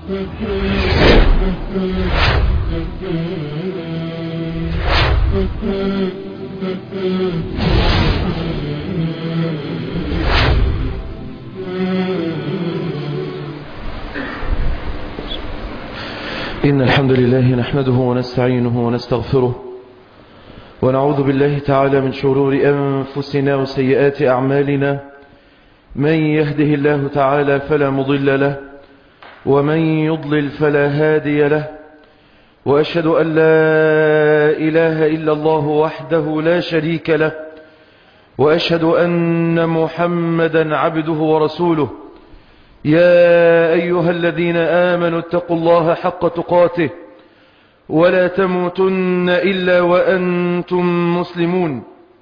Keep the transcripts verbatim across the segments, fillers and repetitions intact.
إن الحمد لله نحمده ونستعينه ونستغفره ونعوذ بالله تعالى من شرور أنفسنا وسيئات أعمالنا. من يهده الله تعالى فلا مضل له ومن يضلل فلا هادي له، وأشهد أن لا إله إلا الله وحده لا شريك له، وأشهد أن محمدا عبده ورسوله. يا أيها الذين آمنوا اتقوا الله حق تقاته ولا تموتن إلا وأنتم مسلمون.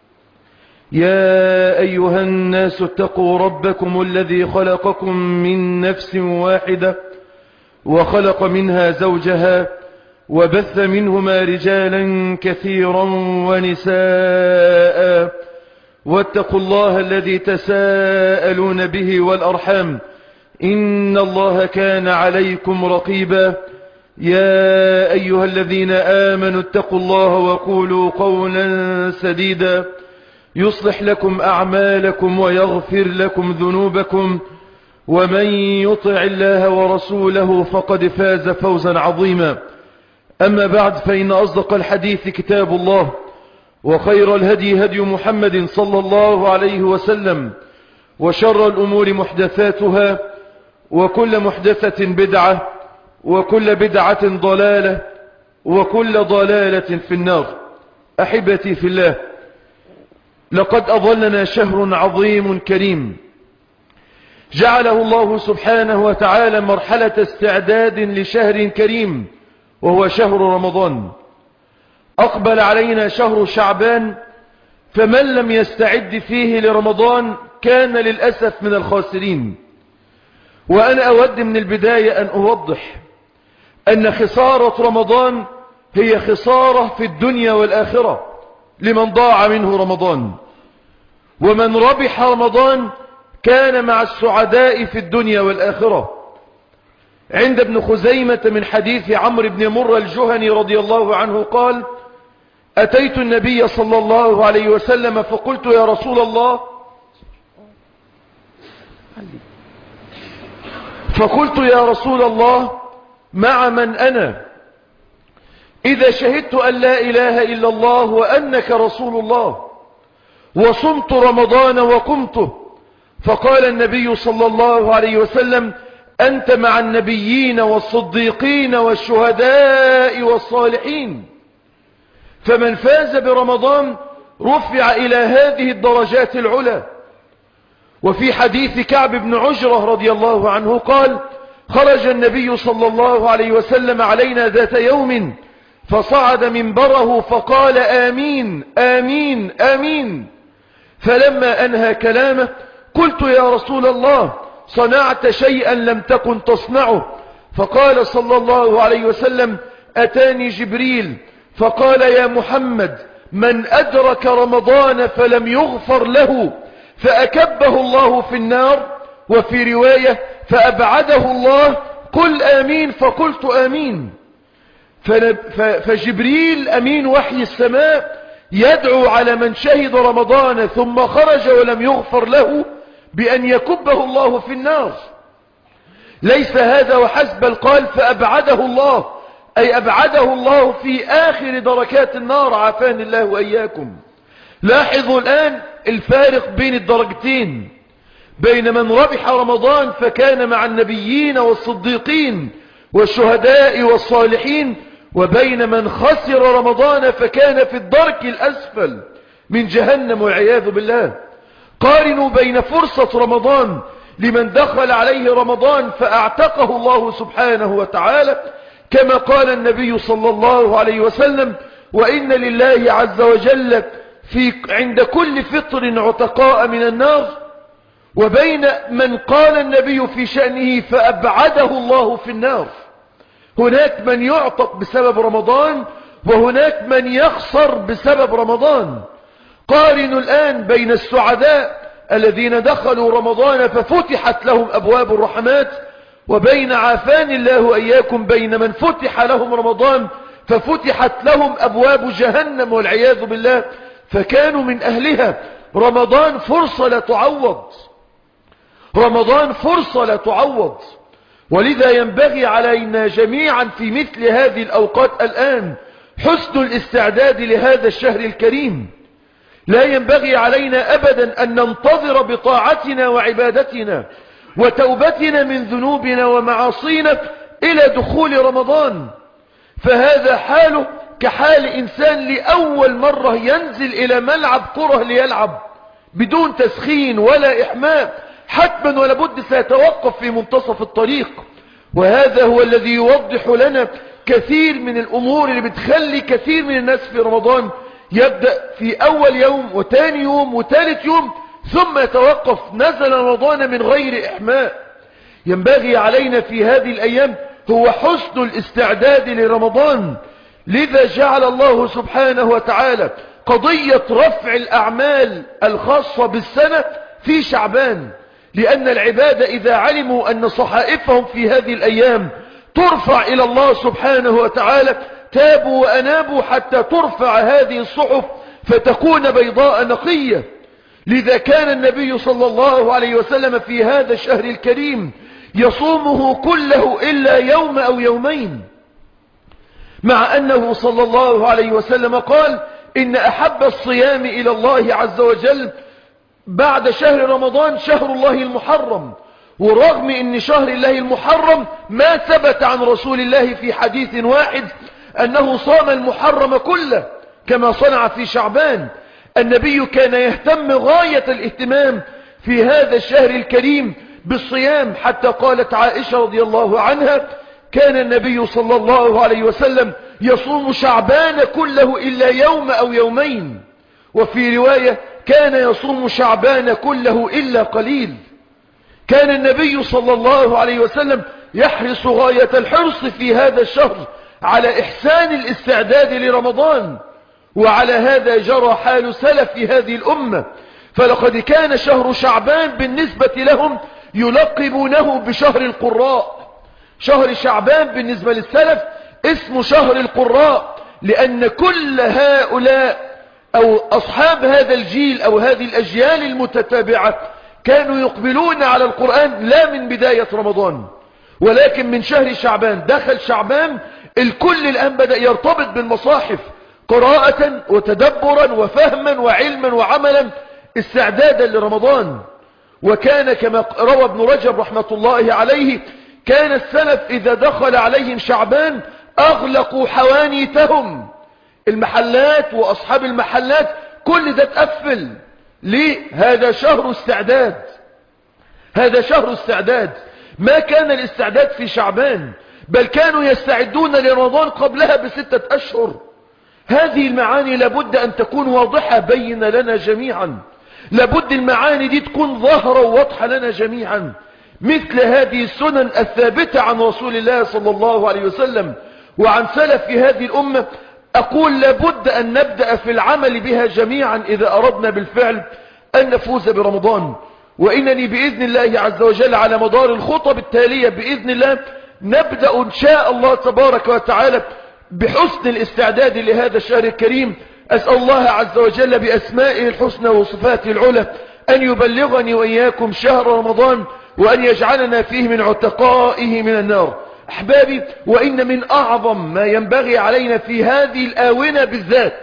يا أيها الناس اتقوا ربكم الذي خلقكم من نفس واحدة وخلق منها زوجها وبث منهما رجالا كثيرا ونساء، واتقوا الله الذي تساءلون به والأرحام إن الله كان عليكم رقيبا. يا أيها الذين آمنوا اتقوا الله وقولوا قولا سديدا يصلح لكم أعمالكم ويغفر لكم ذنوبكم، ومن يطع الله ورسوله فقد فاز فوزا عظيما. أما بعد، فإن أصدق الحديث كتاب الله، وخير الهدي هدي محمد صلى الله عليه وسلم، وشر الأمور محدثاتها، وكل محدثة بدعة، وكل بدعة ضلالة، وكل ضلالة في النار. أحبتي في الله، لقد أظلنا شهر عظيم كريم جعله الله سبحانه وتعالى مرحلة استعداد لشهر كريم، وهو شهر رمضان. أقبل علينا شهر شعبان، فمن لم يستعد فيه لرمضان كان للأسف من الخاسرين. وأنا أود من البداية أن أوضح أن خسارة رمضان هي خسارة في الدنيا والآخرة لمن ضاع منه رمضان، ومن ربح رمضان كان مع السعداء في الدنيا والآخرة. عند ابن خزيمة من حديث عمرو بن مرة الجهني رضي الله عنه قال: أتيت النبي صلى الله عليه وسلم فقلت: يا رسول الله فقلت يا رسول الله مع من أنا إذا شهدت أن لا إله إلا الله وأنك رسول الله وصمت رمضان وقمته؟ فقال النبي صلى الله عليه وسلم: أنت مع النبيين والصديقين والشهداء والصالحين. فمن فاز برمضان رفع إلى هذه الدرجات العلى. وفي حديث كعب بن عجرة رضي الله عنه قال: خرج النبي صلى الله عليه وسلم علينا ذات يوم فصعد منبره فقال: آمين آمين آمين. فلما أنهى كلامه قلت: يا رسول الله صنعت شيئا لم تكن تصنعه؟ فقال صلى الله عليه وسلم: أتاني جبريل فقال: يا محمد، من أدرك رمضان فلم يغفر له فأكبه الله في النار، وفي رواية فأبعده الله. قل آمين. فقلت آمين. فجبريل أمين وحي السماء يدعو على من شهد رمضان ثم خرج ولم يغفر له بأن يكبه الله في النار. ليس هذا وحسب، بل قال فأبعده الله، أي أبعده الله في آخر دركات النار، عافاني الله وإياكم. لاحظوا الآن الفارق بين الدرجتين، بين من ربح رمضان فكان مع النبيين والصديقين والشهداء والصالحين، وبين من خسر رمضان فكان في الدرك الأسفل من جهنم والعياذ بالله. قارنوا بين فرصة رمضان لمن دخل عليه رمضان فأعتقه الله سبحانه وتعالى، كما قال النبي صلى الله عليه وسلم: وإن لله عز وجل في عند كل فطر عتقاء من النار، وبين من قال النبي في شأنه فأبعده الله في النار. هناك من يعتق بسبب رمضان، وهناك من يخسر بسبب رمضان. قارنوا الآن بين السعداء الذين دخلوا رمضان ففتحت لهم أبواب الرحمات، وبين عافاني الله وإياكم بين من فتح لهم رمضان ففتحت لهم أبواب جهنم والعياذ بالله فكانوا من أهلها. رمضان فرصة لا تعوض، رمضان فرصة لا تعوض. ولذا ينبغي علينا جميعا في مثل هذه الأوقات الآن حسن الاستعداد لهذا الشهر الكريم. لا ينبغي علينا أبدا أن ننتظر بطاعتنا وعبادتنا وتوبتنا من ذنوبنا ومعاصينا إلى دخول رمضان، فهذا حاله كحال إنسان لأول مرة ينزل إلى ملعب كرة ليلعب بدون تسخين ولا إحماء، حتما ولا بد سيتوقف في منتصف الطريق. وهذا هو الذي يوضح لنا كثير من الأمور اللي بتخلي كثير من الناس في رمضان يبدأ في أول يوم وتاني يوم وثالث يوم ثم يتوقف، نزل رمضان من غير إحماء. ينبغي علينا في هذه الأيام هو حسن الاستعداد لرمضان. لذا جعل الله سبحانه وتعالى قضية رفع الأعمال الخاصة بالسنة في شعبان، لأن العباد إذا علموا أن صحائفهم في هذه الأيام ترفع إلى الله سبحانه وتعالى تابوا وأنابوا حتى ترفع هذه الصحف فتكون بيضاء نقية. لذا كان النبي صلى الله عليه وسلم في هذا الشهر الكريم يصومه كله إلا يوم أو يومين، مع أنه صلى الله عليه وسلم قال إن أحب الصيام إلى الله عز وجل بعد شهر رمضان شهر الله المحرم. ورغم ان شهر الله المحرم ما ثبت عن رسول الله في حديث واحد انه صام المحرم كله كما صنع في شعبان. النبي كان يهتم غاية الاهتمام في هذا الشهر الكريم بالصيام، حتى قالت عائشة رضي الله عنها كان النبي صلى الله عليه وسلم يصوم شعبان كله إلا يوم أو يومين، وفي رواية كان يصوم شعبان كله إلا قليل. كان النبي صلى الله عليه وسلم يحرص غاية الحرص في هذا الشهر على إحسان الاستعداد لرمضان، وعلى هذا جرى حال سلف هذه الأمة. فلقد كان شهر شعبان بالنسبة لهم يلقبونه بشهر القراء. شهر شعبان بالنسبة للسلف اسم شهر القراء، لأن كل هؤلاء أو أصحاب هذا الجيل أو هذه الأجيال المتتابعة كانوا يقبلون على القرآن لا من بداية رمضان ولكن من شهر شعبان. دخل شعبان الكل الآن بدأ يرتبط بالمصاحف قراءة وتدبرا وفهما وعلما وعملا استعدادا لرمضان. وكان كما روى ابن رجب رحمة الله عليه كان السلف إذا دخل عليهم شعبان أغلقوا حوانيتهم، المحلات وأصحاب المحلات كل ده تقفل. ليه؟ هذا شهر استعداد، هذا شهر استعداد. ما كان الاستعداد في شعبان، بل كانوا يستعدون لرمضان قبلها بستة أشهر. هذه المعاني لابد أن تكون واضحة بين لنا جميعا، لابد المعاني دي تكون ظاهرة وواضحة لنا جميعا. مثل هذه السنن الثابتة عن رسول الله صلى الله عليه وسلم وعن سلف هذه الأمة أقول لابد أن نبدأ في العمل بها جميعا إذا أردنا بالفعل أن نفوز برمضان. وإنني بإذن الله عز وجل على مدار الخطب التالية بإذن الله نبدأ إن شاء الله تبارك وتعالى بحسن الاستعداد لهذا الشهر الكريم. أسأل الله عز وجل بأسمائه الحسنى وصفاته العلى أن يبلغني وإياكم شهر رمضان وأن يجعلنا فيه من عتقائه من النار. أحبابي، وإن من أعظم ما ينبغي علينا في هذه الآونة بالذات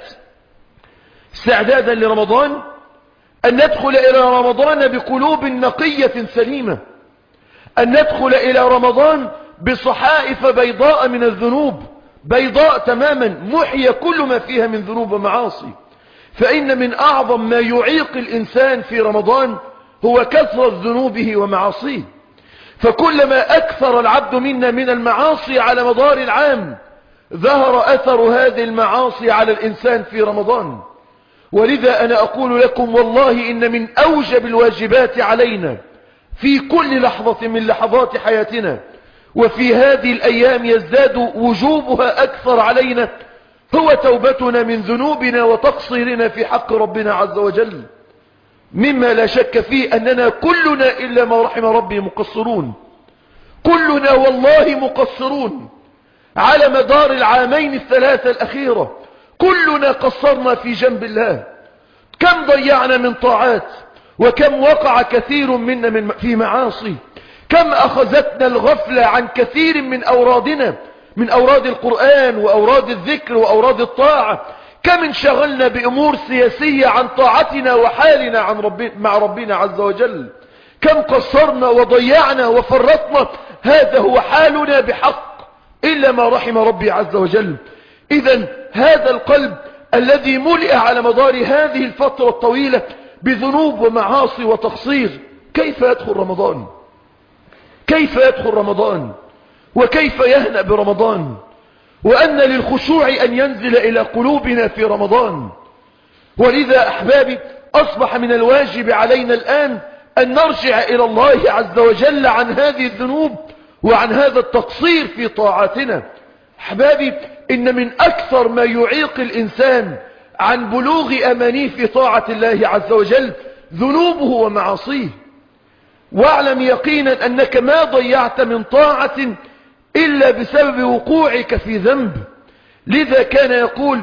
استعدادا لرمضان أن ندخل إلى رمضان بقلوب نقية سليمة، أن ندخل إلى رمضان بصحائف بيضاء من الذنوب، بيضاء تماما محيا كل ما فيها من ذنوب ومعاصي. فإن من أعظم ما يعيق الإنسان في رمضان هو كثرة ذنوبه ومعاصيه. فكلما أكثر العبد منا من المعاصي على مدار العام ظهر أثر هذه المعاصي على الإنسان في رمضان. ولذا أنا أقول لكم والله إن من أوجب الواجبات علينا في كل لحظة من لحظات حياتنا وفي هذه الأيام يزداد وجوبها أكثر علينا هو توبتنا من ذنوبنا وتقصيرنا في حق ربنا عز وجل، مما لا شك فيه أننا كلنا إلا ما رحم ربي مقصرون. كلنا والله مقصرون على مدار العامين الثلاثة الأخيرة، كلنا قصرنا في جنب الله. كم ضيعنا من طاعات، وكم وقع كثير منا من في معاصي، كم أخذتنا الغفلة عن كثير من أورادنا، من أوراد القرآن وأوراد الذكر وأوراد الطاعة. كم انشغلنا بأمور سياسية عن طاعتنا وحالنا عن رب مع ربنا عز وجل. كم قصرنا وضيعنا وفرطنا. هذا هو حالنا بحق، إلا ما رحم ربي عز وجل. إذن هذا القلب الذي ملئ على مدار هذه الفترة الطويلة بذنوب ومعاصي وتقصير، كيف يدخل رمضان؟ كيف يدخل رمضان؟ وكيف يهنأ برمضان؟ وأن للخشوع أن ينزل إلى قلوبنا في رمضان. ولذا أحبابي، أصبح من الواجب علينا الآن أن نرجع إلى الله عز وجل عن هذه الذنوب وعن هذا التقصير في طاعاتنا. أحبابي، إن من أكثر ما يعيق الإنسان عن بلوغ أمانيه في طاعة الله عز وجل ذنوبه ومعاصيه. واعلم يقينا أنك ما ضيعت من طاعة إلا بسبب وقوعك في ذنب. لذا كان يقول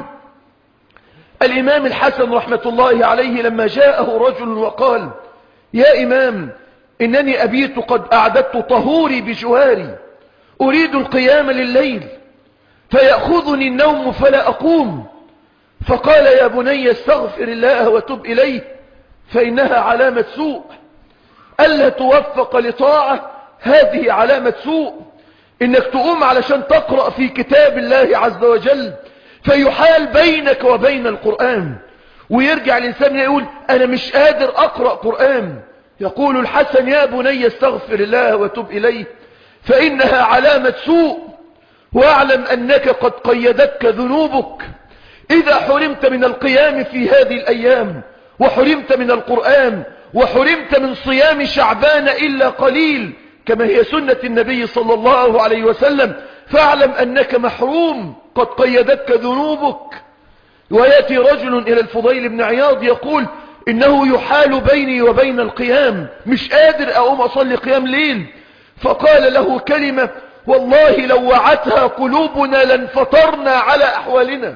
الإمام الحسن رحمة الله عليه لما جاءه رجل وقال: يا إمام، إنني أبيت قد أعددت طهوري بجواري، أريد القيام لليل فيأخذني النوم فلا أقوم. فقال: يا بني استغفر الله وتب إليه، فإنها علامة سوء. ألا توفق لطاعة، هذه علامة سوء. إنك تقوم علشان تقرأ في كتاب الله عز وجل فيحال بينك وبين القرآن، ويرجع الإنسان يقول: أنا مش قادر أقرأ قرآن. يقول الحسن: يا بني استغفر الله وتب إليه، فإنها علامة سوء. واعلم أنك قد قيدتك ذنوبك. إذا حرمت من القيام في هذه الأيام، وحرمت من القرآن، وحرمت من صيام شعبان إلا قليل كما هي سنة النبي صلى الله عليه وسلم، فاعلم أنك محروم، قد قيدتك ذنوبك. ويأتي رجل إلى الفضيل بن عياض يقول: إنه يحال بيني وبين القيام، مش قادر أقوم أصلي قيام ليل. فقال له كلمة والله لو وعتها قلوبنا لانفطرنا على أحوالنا.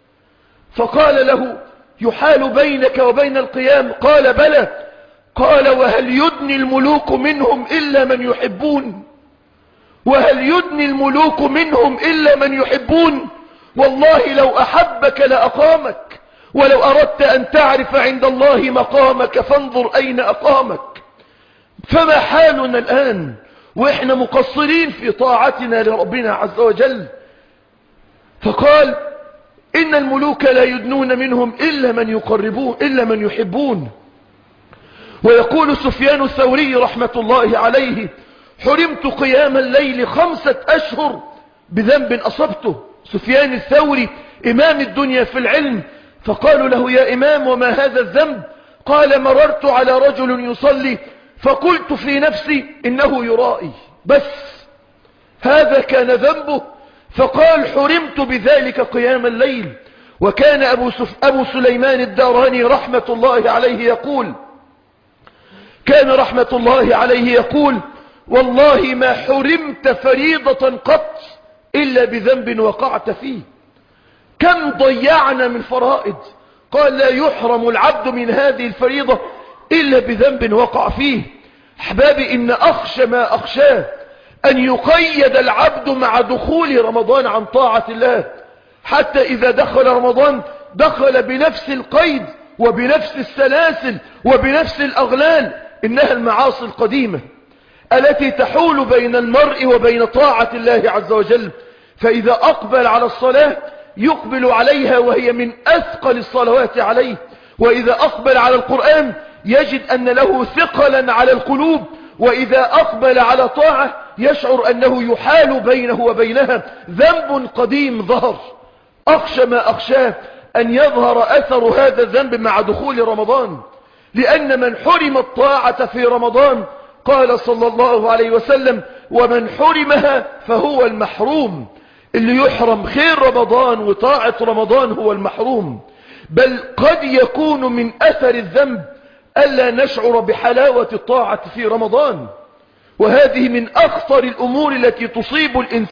فقال له: يحال بينك وبين القيام؟ قال: بلى. قال: وهل يدني الملوك منهم إلا من يحبون؟ وهل يدني الملوك منهم إلا من يحبون؟ والله لو أحبك لأقامك، ولو أردت أن تعرف عند الله مقامك فانظر أين أقامك. فما حالنا الآن وإحنا مقصرين في طاعتنا لربنا عز وجل؟ فقال: إن الملوك لا يدنون منهم إلا من يقربون إلا من يحبون. ويقول سفيان الثوري رحمة الله عليه: حرمت قيام الليل خمسة أشهر بذنب أصبته. سفيان الثوري إمام الدنيا في العلم. فقالوا له: يا إمام، وما هذا الذنب؟ قال: مررت على رجل يصلي فقلت في نفسي إنه يرائي، بس هذا كان ذنبه. فقال: حرمت بذلك قيام الليل. وكان أبو, سف... أبو سليمان الداراني رحمة الله عليه يقول كان رحمة الله عليه يقول: والله ما حرمت فريضة قط إلا بذنب وقعت فيه. كم ضيعنا من فرائض. قال: لا يحرم العبد من هذه الفريضة إلا بذنب وقع فيه. أحبابي، إن أخشى ما أخشاه أن يقيد العبد مع دخول رمضان عن طاعة الله، حتى إذا دخل رمضان دخل بنفس القيد وبنفس السلاسل وبنفس الأغلال. إنها المعاصي القديمة التي تحول بين المرء وبين طاعة الله عز وجل. فإذا أقبل على الصلاة يقبل عليها وهي من أثقل الصلوات عليه، وإذا أقبل على القرآن يجد أن له ثقلا على القلوب، وإذا أقبل على طاعة يشعر أنه يحال بينه وبينها ذنب قديم ظهر. أخشى ما أخشاه أن يظهر أثر هذا الذنب مع دخول رمضان، لأن من حرم الطاعة في رمضان قال صلى الله عليه وسلم: ومن حرمها فهو المحروم. اللي يحرم خير رمضان وطاعة رمضان هو المحروم. بل قد يكون من أثر الذنب ألا نشعر بحلاوة الطاعة في رمضان. وهذه من أخطر الأمور التي تصيب الإنسان